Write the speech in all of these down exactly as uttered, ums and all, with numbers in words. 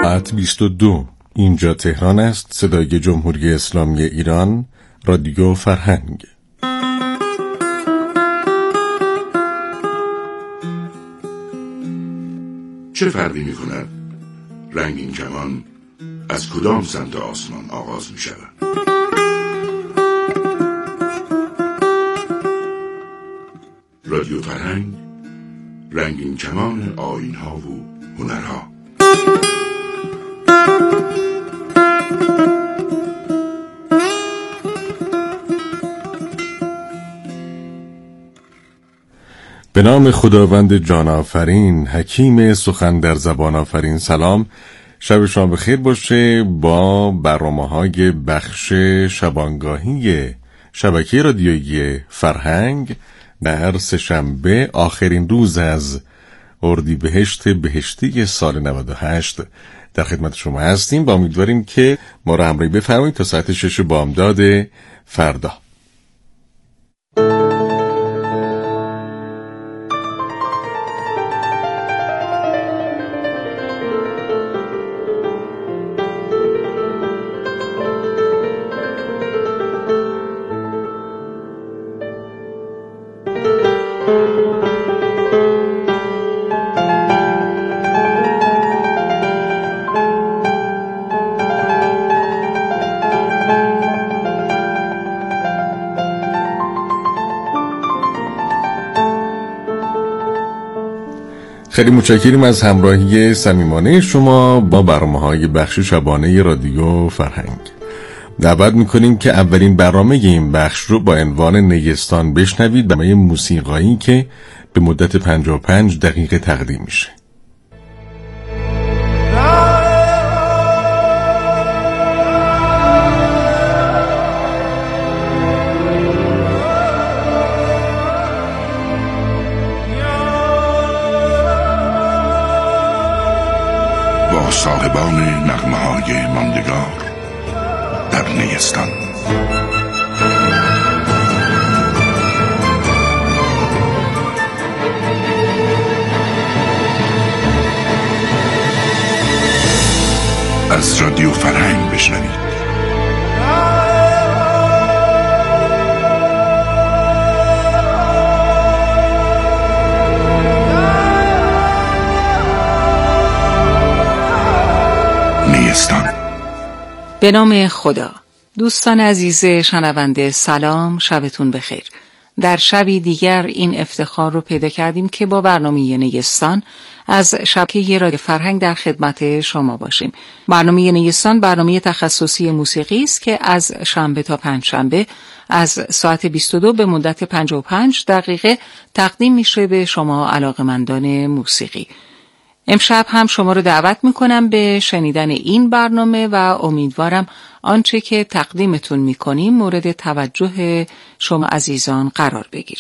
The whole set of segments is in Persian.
ساعت بیست و دو. اینجا تهران است، صدای جمهوری اسلامی ایران، رادیو فرهنگ. چه فرقی می کند رنگین کمان از کدام سمت آسمان آغاز می شود؟ رادیو فرهنگ، رنگین کمان آیین‌ها و هنرها. به نام خداوند جان آفرین، حکیم سخن در زبان آفرین. سلام، شب شما بخیر باشه با برنامه‌های بخش شبانگاهی شبکه رادیویی فرهنگ در سه‌شنبه آخرین روز از اردیبهشت بهشتی سال نود و هشت در خدمت شما هستیم. با امیدواریم که ما را همراهی بفرمایید تا ساعت شش بامداد فردا. خیلی متشکریم از همراهی صمیمانه شما با برنامه‌های بخش شبانه رادیو فرهنگ. دعوت می‌کنیم که اولین برنامه این بخش رو با عنوان نیستان بشنوید، برنامه موسیقایی که به مدت پنجاه و پنج دقیقه تقدیم میشه. با صاحبان نغمه‌های ماندگار در نیستان. از رادیو فرهنگ بشنوید. نیستان. به نام خدا. دوستان عزیز شنونده، سلام، شبتون بخیر. در شبی دیگر این افتخار رو پیدا کردیم که با برنامه نیستان از شبکه رادیو فرهنگ در خدمت شما باشیم. برنامه نیستان برنامه تخصصی موسیقی است که از شنبه تا پنجشنبه از ساعت بیست و دو به مدت پنجاه و پنج دقیقه تقدیم میشه به شما علاقه‌مندان موسیقی. امشب هم شما رو دعوت میکنم به شنیدن این برنامه و امیدوارم آنچه که تقدیمتون میکنیم مورد توجه شما عزیزان قرار بگیره.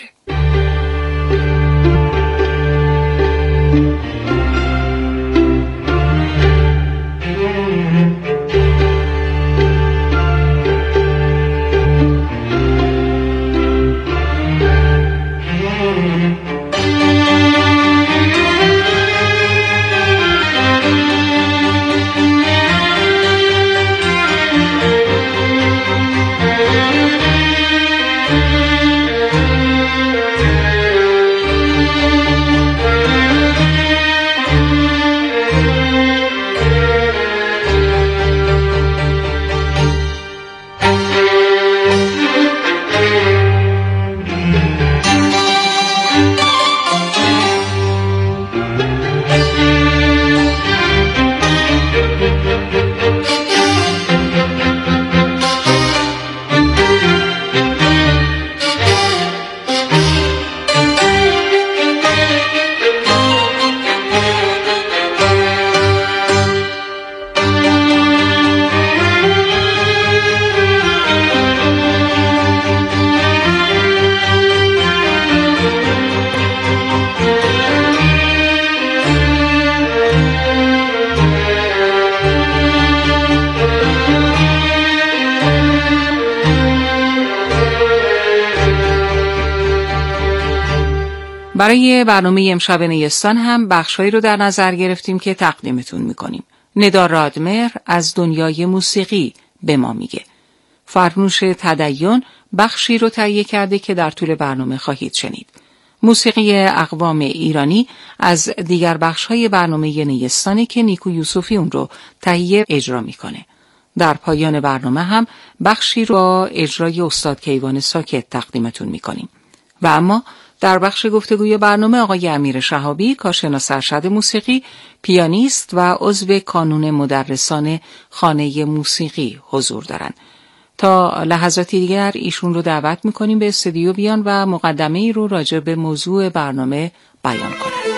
برای برنامه امشب نیستان هم بخشایی رو در نظر گرفتیم که تقدیمتون میکنیم. ندا رادمهر از دنیای موسیقی به ما میگه. فرنوش تدین بخشی رو تهیه کرده که در طول برنامه خواهید شنید. موسیقی اقوام ایرانی از دیگر بخش‌های برنامه نیستانه که نیکو یوسفی اون رو تهیه اجرا میکنه. در پایان برنامه هم بخشی رو با اجرای استاد کیوان ساکت تقدیمتون میکنیم. و اما در بخش گفتگوی برنامه آقای امیر شهابی، کارشناس ارشد موسیقی، پیانیست و عضو کانون مدرسان خانه موسیقی حضور دارن. تا لحظاتی دیگر ایشون رو دعوت میکنیم به استودیو بیان و مقدمه ای رو راجع به موضوع برنامه بیان کنن.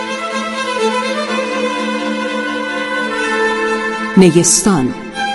نیستان.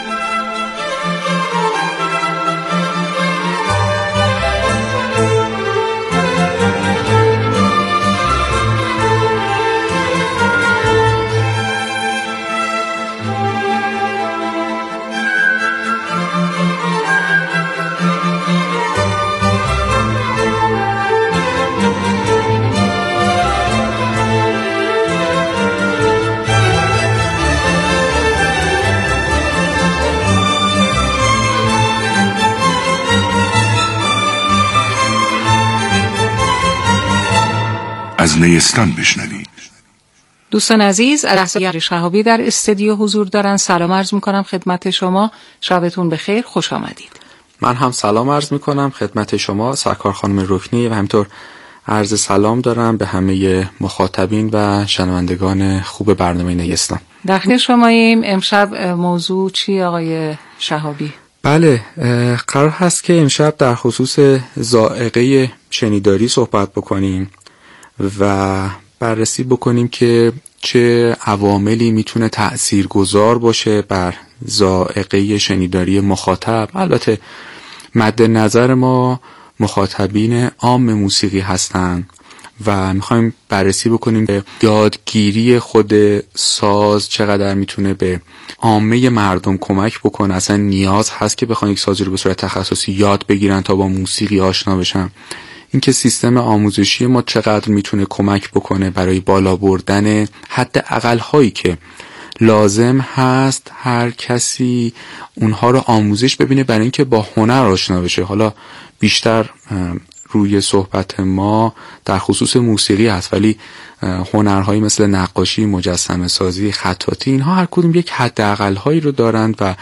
از نیستان بشنوید. دوستان عزیز، امیر شهابی در استودیو حضور دارن. سلام عرض میکنم خدمت شما. شبتون بخیر، خوش آمدید. من هم سلام عرض میکنم خدمت شما سرکار خانم رکنی و همینطور عرض سلام دارم به همه مخاطبین و شنوندگان خوب برنامه نیستان. در خدمت شماییم. امشب موضوع چی آقای شهابی؟ بله، قرار هست که امشب در خصوص ذائقه شنیداری صحبت بکنیم و بررسی بکنیم که چه عواملی میتونه تأثیرگذار باشه بر ذائقه شنیداری مخاطب. البته مد نظر ما مخاطبین عام موسیقی هستن و میخوایم بررسی بکنیم که یادگیری خود ساز چقدر میتونه به عامه مردم کمک بکنه. اصلا نیاز هست که بخوان یک سازی رو به صورت تخصصی یاد بگیرن تا با موسیقی آشنا بشن. اینکه سیستم آموزشی ما چقدر میتونه کمک بکنه برای بالا بردن حد اقل هایی که لازم هست هر کسی اونها رو آموزش ببینه برای اینکه با هنر آشنا بشه. حالا بیشتر روی صحبت ما در خصوص موسیقی هست، ولی هنرهایی مثل نقاشی، مجسمه سازی، خطاطی، اینها هر کدوم یک حد اقل هایی رو دارند و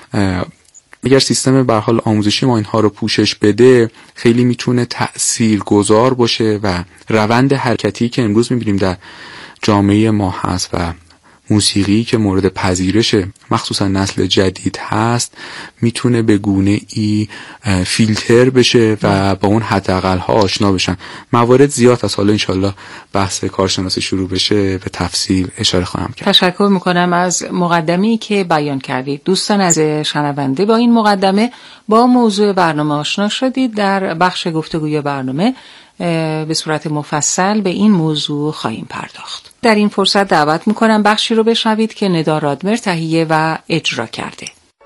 اگر سیستم به هر حال آموزشی ما اینها رو پوشش بده خیلی میتونه تأثیرگذار باشه و روند حرکتی که امروز میبینیم در جامعه ما هست و موسیقی که مورد پذیرش مخصوصا نسل جدید هست میتونه به گونه ای فیلتر بشه و با اون حداقل ها آشنا بشن. موارد زیاد از حالا انشالله بحث کارشناسی شروع بشه به تفصیل اشاره خواهم کرد. تشکر میکنم از مقدمه‌ای که بیان کردید. دوستان از شنونده با این مقدمه با موضوع برنامه آشنا شدید. در بخش گفتگوی برنامه به صورت مفصل به این موضوع خواهیم پرداخت. در این فرصت دعوت میکنم بخشی رو بشنوید که ندا رادمهر تهیه و اجرا کرده.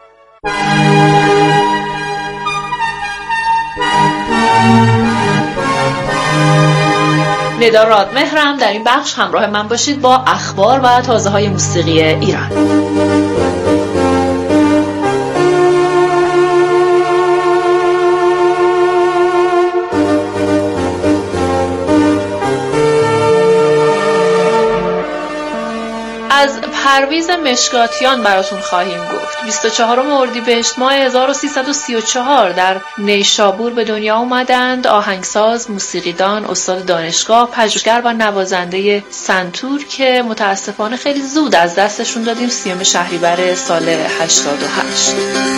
ندا رادمهر هم در این بخش همراه من باشید با اخبار و تازه های موسیقی ایران. از پرویز مشکاتیان براتون خواهیم گفت. بیست و چهارم اردیبهشت ماه هزار و سیصد و سی و چهار در نیشابور به دنیا اومدند. آهنگساز، موسیقیدان، استاد دانشگاه، پژوهشگر و نوازنده سنتور که متاسفانه خیلی زود از دستشون دادیم سیوم شهریور سال هشتاد و هشت.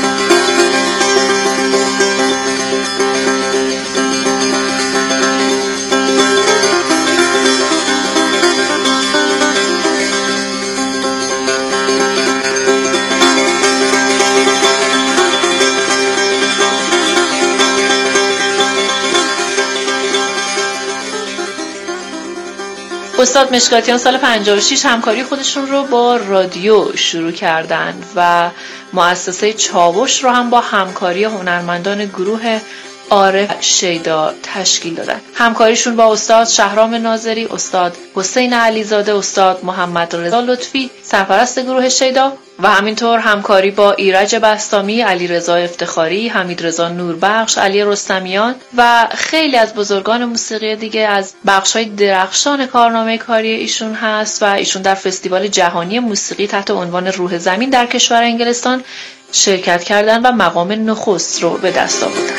استاد مشکاتیان سال پنجاه و شش همکاری خودشون رو با رادیو شروع کردند و مؤسسه چاوش رو هم با همکاری هنرمندان گروه عارف شیدا تشکیل دادن. همکاریشون با استاد شهرام ناظری، استاد حسین علیزاده، استاد محمد رضا لطفی سرپرست گروه شیدا و همینطور همکاری با ایرج بسطامی، علیرضا افتخاری، حمیدرضا نوربخش، علی رستمیان و خیلی از بزرگان موسیقی دیگه از بخش‌های درخشان کارنامه کاری ایشون هست و ایشون در فستیوال جهانی موسیقی تحت عنوان روح زمین در کشور انگلستان شرکت کردن و مقام نخست رو به دست آوردن.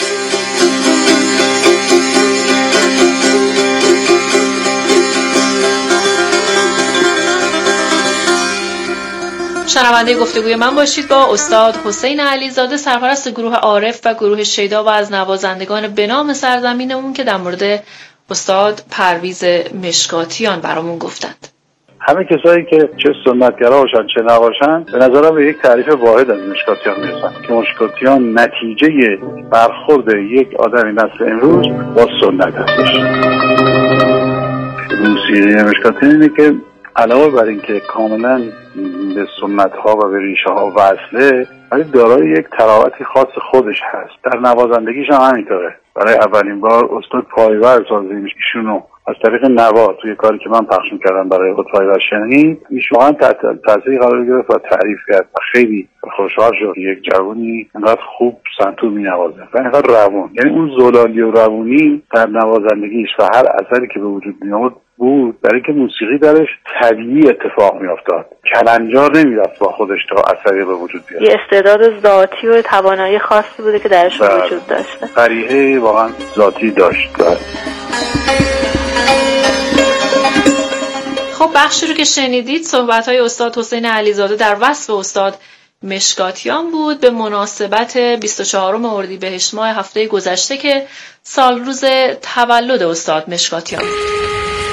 شنونده گفتگوی من باشید با استاد حسین علیزاده، سرپرست گروه عارف و گروه شیدا و از نوازندگان به نام سرزمینمون که در مورد استاد پرویز مشکاتیان برامون گفتند. همه کسایی که چه سنتگرا باشن چه نباشن به نظرم به یک تعریف واحد از مشکاتیان میرسن که مشکاتیان نتیجه برخورد یک آدمی نسل امروز با سنت هستش. موسیقی مشکاتیان اینه که علاوه بر اینکه کاملا به سنت ها و به ریشه ها وصله، ولی دارای یک تراوتی خاص خودش هست. در نوازندگیش هم همینطوره. برای اولین بار استاد پایور سازیم ایشونو از طریق نوا توی کاری که من پخش می‌کردم برای استاد پایور شنید، ایشون تحت تاثیر قرار گرفت و تعریف کرد. خیلی خوشحال شد یک جوانی انقدر خوب سنتور می‌نوازه و انقدر روون. یعنی اون زلالی و روونی در نوازندگیش و هر اثری که به وجود میاد بود برای که موسیقی درش طبیعی اتفاق میافتاد. کلنجار نمیرفت با خودش تا اثری به وجود بیاد. یه استعداد ذاتی و توانایی خاصی بوده که درش وجود داشته. قریحه واقعا ذاتی داشت. خب بخشی رو که شنیدید صحبت‌های استاد حسین علیزاده در وصف استاد مشکاتیان بود به مناسبت بیست و چهارم اردیبهشت ماه هفته گذشته که سال روز تولد استاد مشکاتیان بود.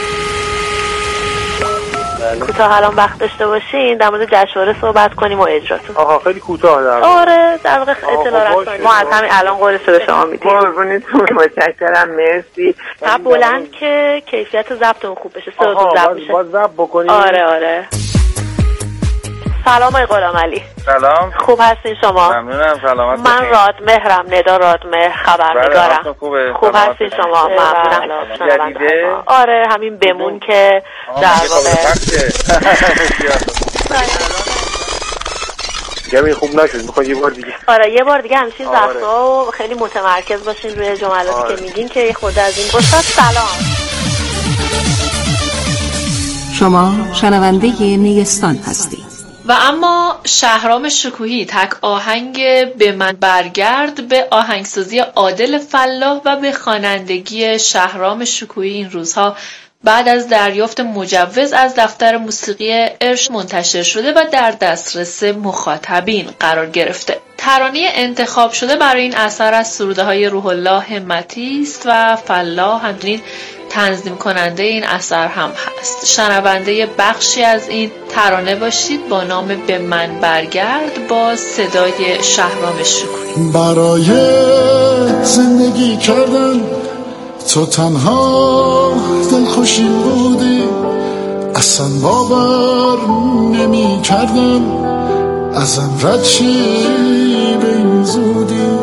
کوتاه الان وقت داشته باشین در مورد جشنواره صحبت کنیم و اجراتون. آها خیلی کوتاه در آره در واقع اطلاع رسانی ما از همین الان قولش رو به شما میدیم. قربونتون متشکرم، مرسی. تا بلند که کیفیت ضبطمون خوب بشه، صداتون ضبط بشه. باز ضبط بکنیم. آره آره. سلام آقای غلامعلی. سلام. خوب هستین شما؟ ممنونم. سلامت من باشین. رادمهرم، ندا رادمهر، خبرنگارم. بله خوبه. خوب هستین شما؟ ممنونم. جدیده؟ آره همین بمون که در واقع گمی خوب نشد، میخواد یه بار دیگه. آره یه بار دیگه همچین وقتا و خیلی متمرکز باشین روی جملاتی آره. که میگین که خود از این استاد سلام. شما شنونده نیستان هستید. و اما شهرام شکوهی تک آهنگ به من برگرد به آهنگسازی عادل فلاح و به خوانندگی شهرام شکوهی این روزها بعد از دریافت مجوز از دفتر موسیقی ارش منتشر شده و در دسترس مخاطبین قرار گرفته. ترانه انتخاب شده برای این اثر از سروده‌های روح الله همتی است و فلاح همچنین تنظیم کننده این اثر هم هست. شنونده بخشی از این ترانه باشید با نام به من برگرد با صدای شهرام شکوهی. برای زندگی کردن تو تنها دلخوشی بودی، اصلا باور نمی کردم ازم رد شی به این زودی.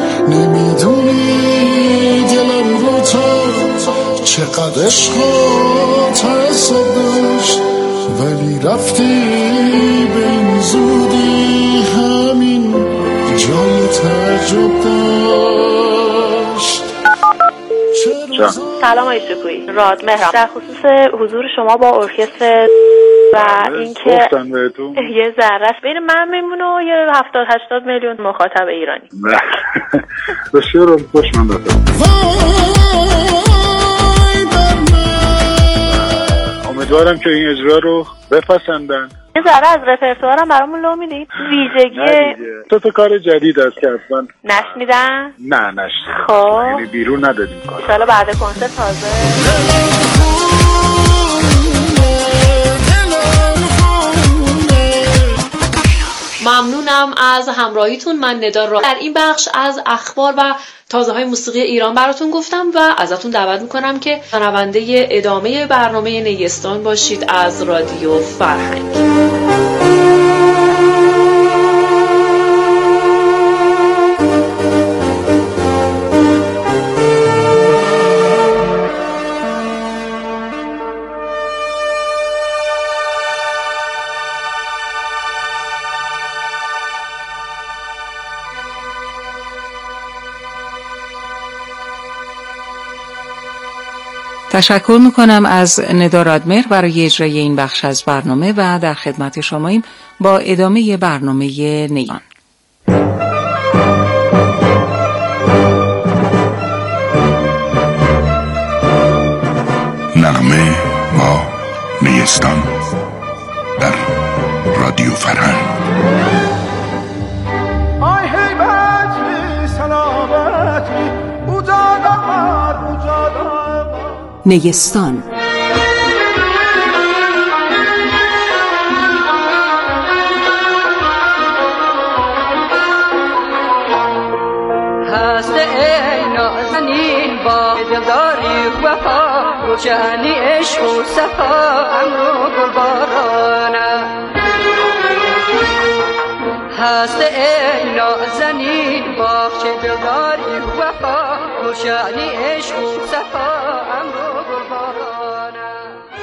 نمیدونی دلم رو تا چقدر عشق و تعصب داشت، ولی رفتی به این زودی، همین جای تعجب داشت. سلام آقای شکوهی، رادمهرم. در خصوص حضور شما با ارکستر و اینکه یه ذرهش بین من میمونه و یه هفتاد هشتاد میلیون مخاطب ایرانی. بسیار رو خوش من دادم. امیدوارم که این اجرا رو بپسندن. یه ذره از رپرتوارم برامون لو میدید؟ ویژگی تو تو کار جدید است که اصلا نشنیدن؟ نه نشنیدن. خب یعنی بیرون ندادیم کار. ان شاءالله بعد کنسرت تازه. ممنونم از همراهیتون. من ندا را در این بخش از اخبار و تازه های موسیقی ایران براتون گفتم و ازتون دعوت میکنم که شنونده ادامه برنامه نیستان باشید از رادیو فرهنگ. تشکر میکنم از ندا رادمر برای اجرای این بخش از برنامه و در خدمت شماییم با ادامه برنامه نیان. نغمه با نیستان در رادیو فرهنگ. آی هیبتی سلامتی اوجادار اوجادار نیستان. هست ای نازنین با دلداری وفا روشنی عشق و صفا امرو گل بارانه هست ای نازنین باغچه دلداری وفا روشنی عشق و صفا امرو گل بارانه.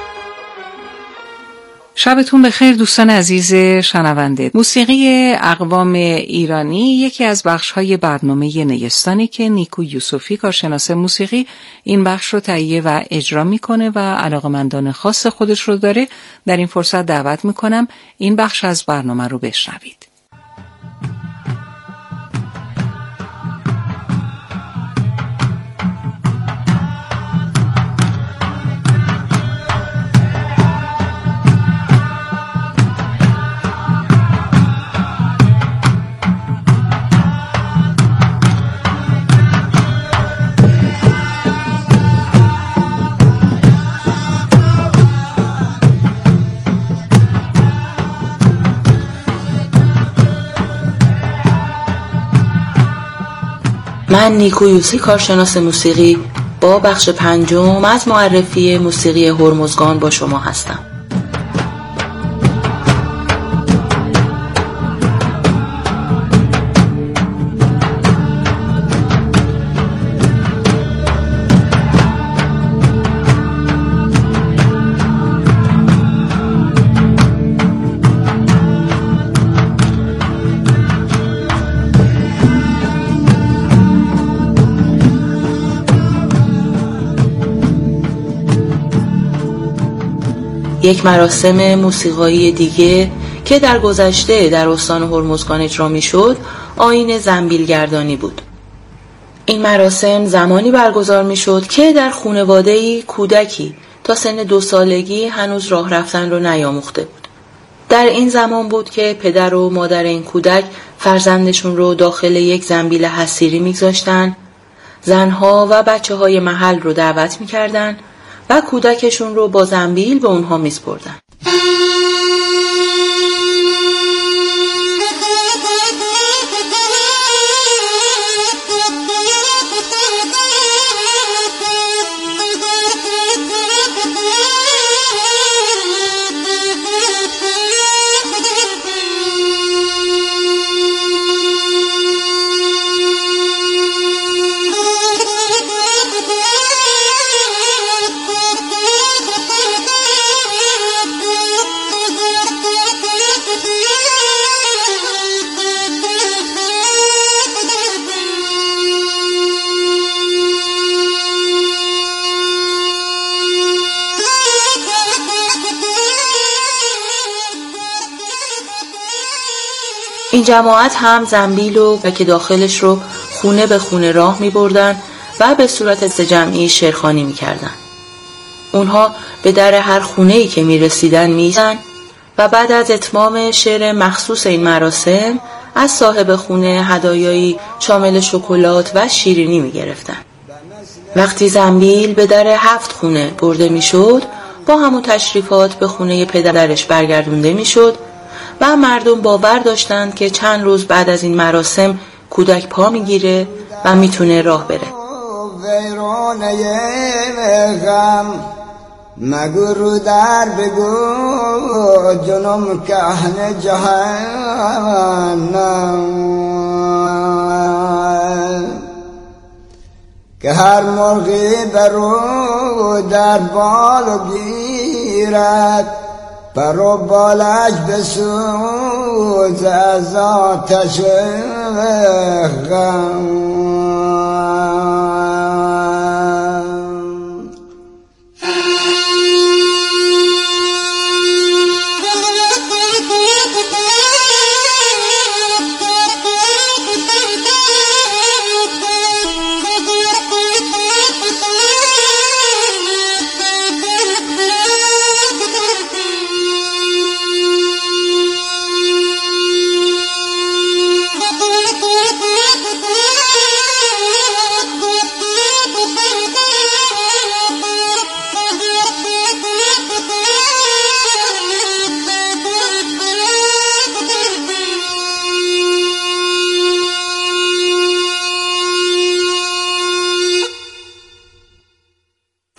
شبتون بخیر دوستان عزیز شنونده. موسیقی اقوام ایرانی یکی از بخش‌های برنامه نیستانی که نیکو یوسفی کارشناس موسیقی این بخش رو تهیه و اجرا میکنه و علاقمندان خاص خودش رو داره. در این فرصت دعوت میکنم این بخش از برنامه رو بشنوید. من نیکو یوسفی کارشناس موسیقی با بخش پنجم از معرفی موسیقی هرمزگان با شما هستم. یک مراسم موسیقایی دیگه که در گذشته در استان هرمزگان اجرا می‌شد، آیین زنبیلگردانی بود. این مراسم زمانی برگزار می‌شد که در خانواده‌ای کودکی تا سن دو سالگی هنوز راه رفتن رو نیاموخته بود. در این زمان بود که پدر و مادر این کودک فرزندشون رو داخل یک زنبیل حصیری می‌گذاشتن، زنها و بچه‌های محل رو دعوت می‌کردن و کودکشون رو با زنبیل به اونها میسپردن. این جماعت هم زنبیل و که داخلش رو خونه به خونه راه می بردن و به صورت جمعی شعرخوانی می کردن. اونها به در هر خونه‌ای که می رسیدن می زن و بعد از اتمام شعر مخصوص این مراسم از صاحب خونه هدایایی شامل شکلات و شیرینی می گرفتن. وقتی زنبیل به در هفت خونه برده می شد، با همون تشریفات به خونه پدرش برگردونده می شد و مردم باور داشتند که چند روز بعد از این مراسم کودک پا میگیره و میتونه راه بره. مگو در بگو جنم کهن جهنم که هر مرغی برو در بال گیرد برو بالش بسوز از آتش غم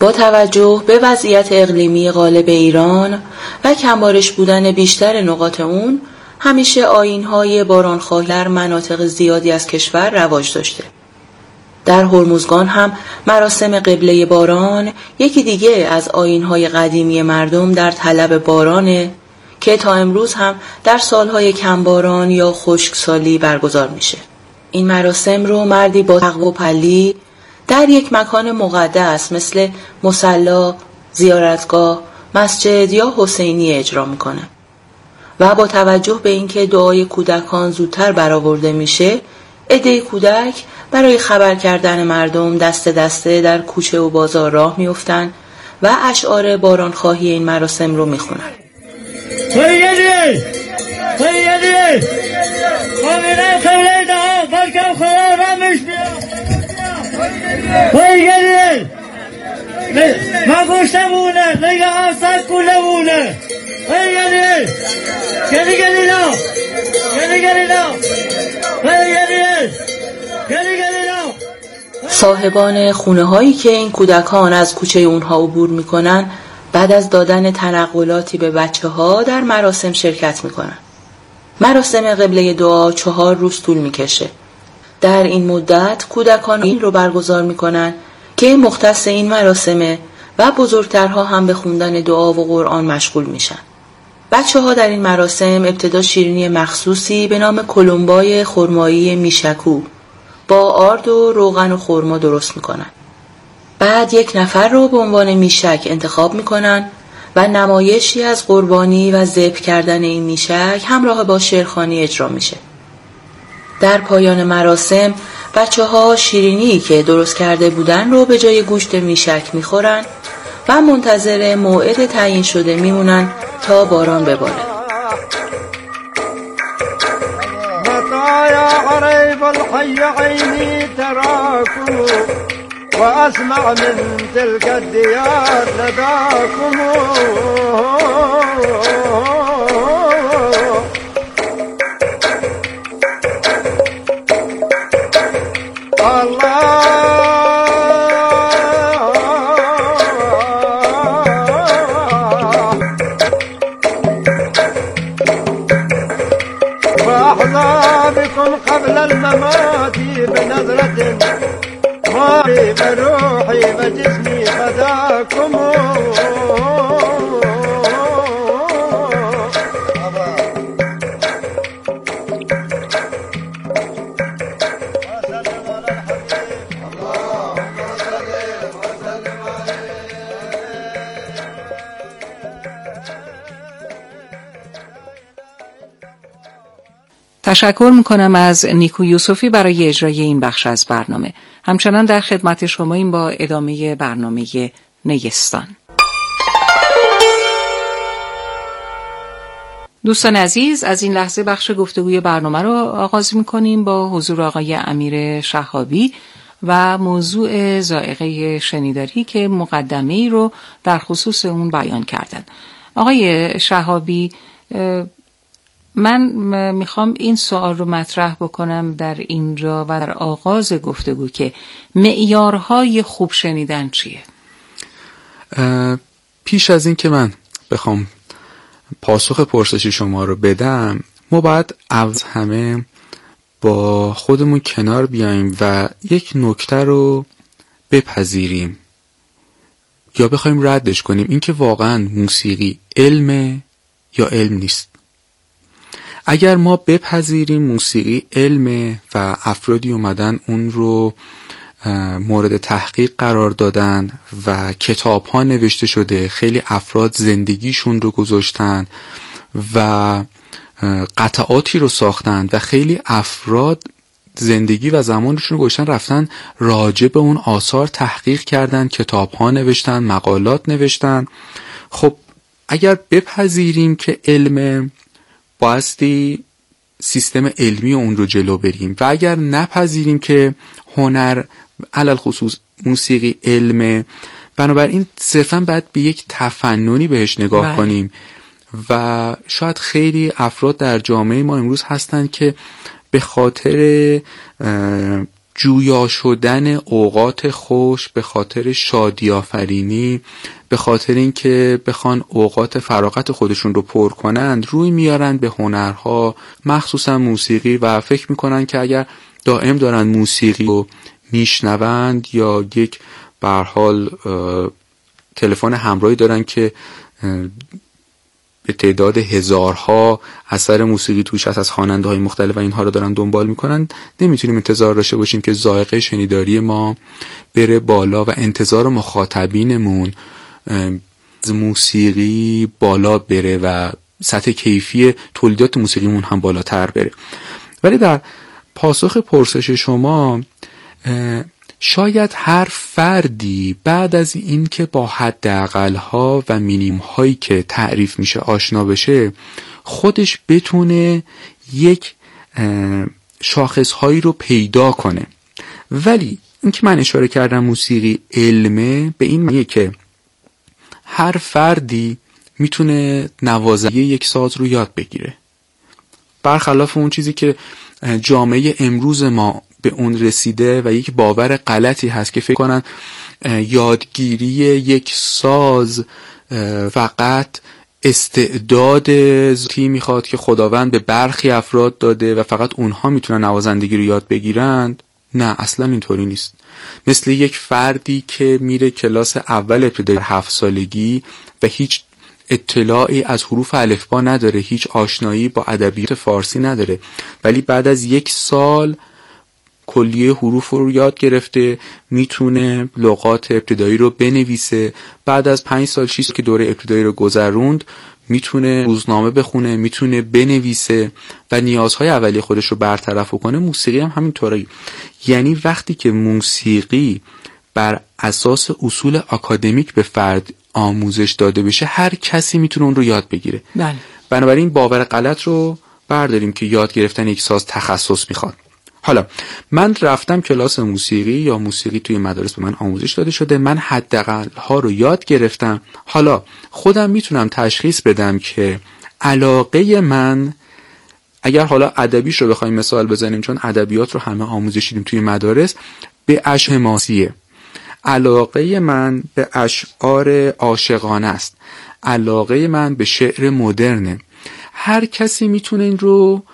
با توجه به وضعیت اقلیمی غالب ایران و کمبارش بودن بیشتر نقاط اون، همیشه آیین‌های بارانخواه در مناطق زیادی از کشور رواج داشته. در هرمزگان هم مراسم قبله باران یکی دیگه از آیین‌های قدیمی مردم در طلب بارانه که تا امروز هم در سالهای کمباران یا خشکسالی برگزار میشه. این مراسم رو مردی با تقوا و پلی در یک مکان مقدس مثل مصلی، زیارتگاه، مسجد یا حسینی اجرا میکنه و با توجه به اینکه دعای کودکان زودتر برآورده میشه، عده کودک برای خبر کردن مردم دسته دسته در کوچه و بازار راه میافتن و اشعار بارانخواهی این مراسم رو میخونن. خیلی خیلی خیلی خیلی دعا برکم خدا رمش بیا خیلی من گوشتمونه نگه افسد کلمونه خیلی گلی گلی نا گلی گلی نا خیلی گلی گلی نا. صاحبان خونه هایی که این کودکان از کوچه اونها عبور میکنن بعد از دادن تنقلاتی به بچه ها در مراسم شرکت میکنن. مراسم قبله دعا چهار روز طول میکشه. در این مدت کودکان این رو برگزار میکنن که مختص این مراسمه و بزرگترها هم به خوندن دعا و قرآن مشغول میشن. بچه ها در این مراسم ابتدا شیرینی مخصوصی به نام کلمبای خرمایی میشکو با آرد و روغن و خرما درست میکنن. بعد یک نفر رو به عنوان میشک انتخاب میکنن و نمایشی از قربانی و ذبح کردن این میشک همراه با شعرخوانی اجرا میشه. در پایان مراسم بچه ها شیرینی که درست کرده بودن رو به جای گوشت میشک میخورن و منتظر موعد تعیین شده میمونن تا باران بباره. وأسمع من تلك الديار نداكم وأحظى بكم قبل الممات بنظرة ماري بروحي بجسمي فداكم تشکر میکنم از نیکو یوسفی برای اجرای این بخش از برنامه. همچنان در خدمت شماییم با ادامه برنامه نیستان. دوستان عزیز، از این لحظه بخش گفتگوی برنامه رو آغاز میکنیم با حضور آقای امیر شهابی و موضوع ذائقه شنیداری که مقدمه‌ای رو در خصوص اون بیان کردن. آقای شهابی، من میخوام این سوال رو مطرح بکنم در اینجا و در آغاز گفتگو که معیارهای خوب شنیدن چیه؟ پیش از این که من بخوام پاسخ پرسش شما رو بدم، ما باید از همه با خودمون کنار بیاییم و یک نکته رو بپذیریم یا بخوایم ردش کنیم، اینکه واقعا موسیقی علمه یا علم نیست. اگر ما بپذیریم موسیقی علمه و افرادی اومدن اون رو مورد تحقیق قرار دادن و کتاب ها نوشته شده، خیلی افراد زندگیشون رو گذاشتن و قطعاتی رو ساختن و خیلی افراد زندگی و زمانشون رو گذاشتن رفتن راجع به اون آثار تحقیق کردن، کتاب ها نوشتن، مقالات نوشتن. خب اگر بپذیریم که علم، بایستی سیستم علمی اون رو جلو بریم و اگر نپذیریم که هنر علل خصوص موسیقی علمه، بنابراین صرفا باید به یک تفننی بهش نگاه باید. کنیم و شاید خیلی افراد در جامعه ما امروز هستن که به خاطر جویا شدن اوقات خوش به خاطر شادی آفرینی، به خاطر اینکه بخوان اوقات فراغت خودشون رو پر کنند، روی میارن به هنرها، مخصوصا موسیقی، و فکر میکنن که اگر دائم دارن موسیقی رو میشنوند یا یک به هر حال تلفن همراهی دارن که به تعداد هزارها اثر موسیقی توش هست از خواننده های مختلف و اینها رو دارن دنبال میکنن، نمیتونیم انتظار داشته باشیم که ذائقه شنیداری ما بره بالا و انتظار مخاطبینمون موسیقی بالا بره و سطح کیفی تولیدات موسیقیمون هم بالاتر بره. ولی در پاسخ پرسش شما، شاید هر فردی بعد از این که با حداقل‌ها و مینیم‌هایی که تعریف میشه آشنا بشه، خودش بتونه یک شاخص‌هایی رو پیدا کنه. ولی این که من اشاره کردم موسیقی علمه، به این معنیه که هر فردی میتونه نوازنده یک ساز رو یاد بگیره، برخلاف اون چیزی که جامعه امروز ما به اون رسیده و یک باور غلطی هست که فکر کنن یادگیری یک ساز فقط استعداد ذاتی میخواد که خداوند به برخی افراد داده و فقط اونها میتونن نوازندگی رو یاد بگیرند. نه، اصلا اینطوری نیست. مثل یک فردی که میره کلاس اول ابتدایی هفت سالگی و هیچ اطلاعی از حروف الفبا نداره، هیچ آشنایی با ادبیات فارسی نداره، ولی بعد از یک سال کلیه حروف رو یاد گرفته، میتونه لغات ابتدایی رو بنویسه. بعد از پنج سال شش سال که دوره ابتدایی رو گذروند، میتونه روزنامه بخونه، میتونه بنویسه و نیازهای اولیه خودش رو برطرف کنه. موسیقی هم همینطوره. یعنی وقتی که موسیقی بر اساس اصول آکادمیک به فرد آموزش داده بشه، هر کسی میتونه اون رو یاد بگیره. بله. بنابراین باور غلط رو برداریم که یاد گرفتن یک ساز تخصص میخواد. حالا من رفتم کلاس موسیقی یا موسیقی توی مدارس به من آموزش داده شده، من حداقل ها رو یاد گرفتم. حالا خودم میتونم تشخیص بدم که علاقه من، اگر حالا ادبیش رو بخوایم مثال بزنیم، چون ادبیات رو همه آموزش دیدیم توی مدارس، به اشعار حماسیه. علاقه من به اشعار عاشقانه است، علاقه من به شعر مدرنه. هر کسی میتونه این رو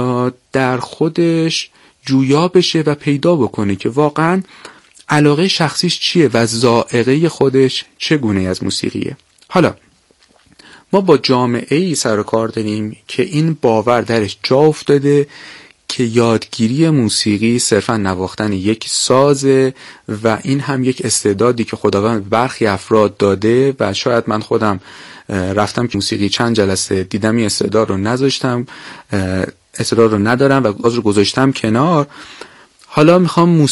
در خودش جویا بشه و پیدا بکنه که واقعا علاقه شخصیش چیه و ذائقه خودش چگونه از موسیقیه. حالا ما با جامعه ای سر و کار داریم که این باور درش جا افتاده که یادگیری موسیقی صرفا نواختن یک سازه و این هم یک استعدادی که خداوند برخی افراد داده و شاید من خودم رفتم که موسیقی چند جلسه دیدم این استعداد رو نذاشتم، استعداد رو ندارم و باز رو گذاشتم کنار. حالا میخوام